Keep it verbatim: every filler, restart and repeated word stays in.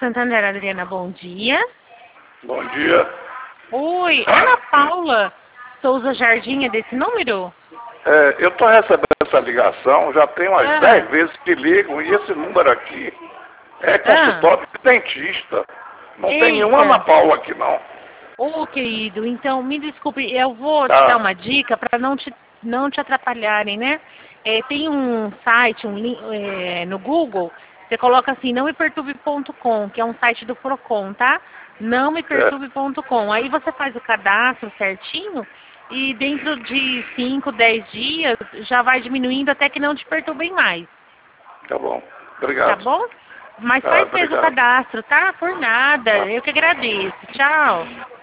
Santander, Adriana, bom dia. Bom dia. Oi, Ana Paula Souza Jardim, é desse número? É, eu estou recebendo essa ligação, já tem umas Ah. dez vezes que ligam, e esse número aqui é consultório de dentista. Não tem Eita. nenhuma Ana Paula aqui, não. Ô, querido, então me desculpe, eu vou Tá. te dar uma dica para não te, não te atrapalharem, né? É, tem um site um, link, é, no Google, você coloca assim, não me perturbe ponto com, que é um site do Procon, tá? não me perturbe ponto com. Aí você faz o cadastro certinho e dentro de cinco, dez dias já vai diminuindo até que não te perturbem mais. Tá bom. Obrigado. Tá bom? Mas Tá, faz mesmo o obrigado. cadastro, tá? Por nada. Tá. Eu que agradeço. Tchau.